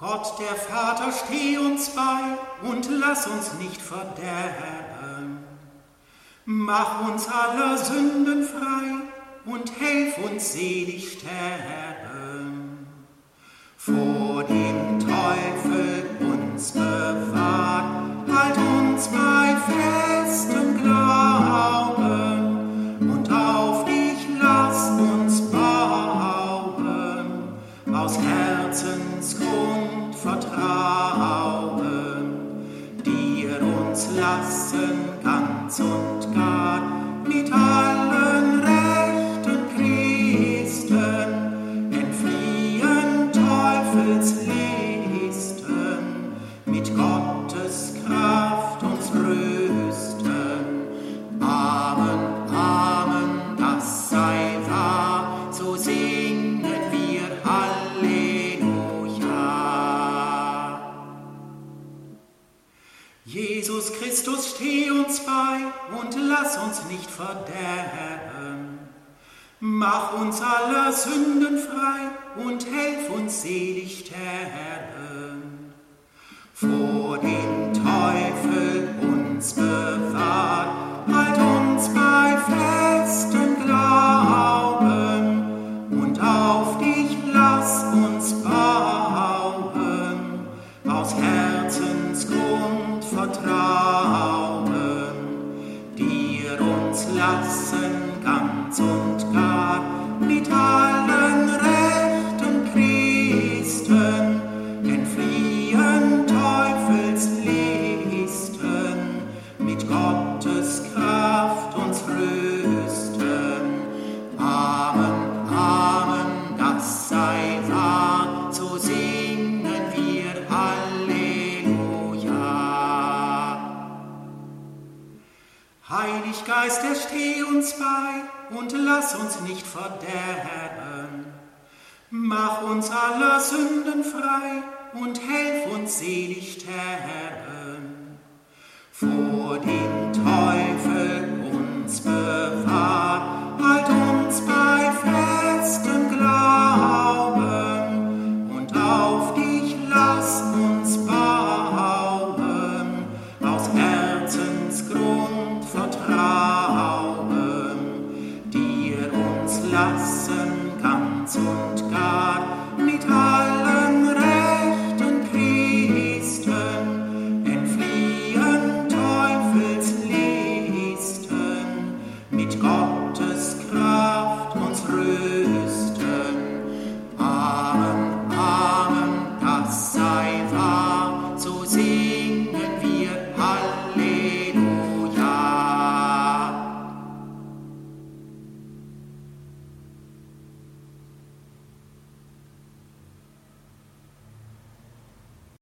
Gott, der Vater, steh uns bei und lass uns nicht verderben. Mach uns aller Sünden frei und helf uns selig sterben. Vor dem Teufel uns bewahrt, halt uns bei festem Glauben und auf dich lass uns bauen, aus Herzensgrund vertrauen, dir uns lassen ganz und gar mit allen rechten Christen entfliehen Teufels Listen, mit Gottes Kraft uns rüsten. Amen, Amen, das sei wahr, so singen wir Halleluja. Jesus Christus, steh uns bei und lass uns nicht verderben. Mach uns aller Sünden frei und helf uns selig sterben. Vor dem Teufel uns bewahrt, halt uns bei festem Glauben und auf dich lass uns bauen, aus Herzensgrund vertrauen, dir uns lassen ganz und gar mit allen rechten Christen entfliehen Teufels Listen, mit Gottes Kraft uns rüsten. Amen, Amen, das sei wahr, so singen wir Halleluja. Heilig Geist, ersteh uns bei und lass uns nicht verderben. Mach uns aller Sünden frei und helf uns selig sterben. Vor dem Teufel uns bewahrt, halt uns bei festem Glauben und auf dich lass uns bauen, aus Herzensgrund vertrauen, dir uns lassen ganz und gar mit allen rechten Christen entfliehen Teufels Listen, mit Gottes Kraft uns rüsten.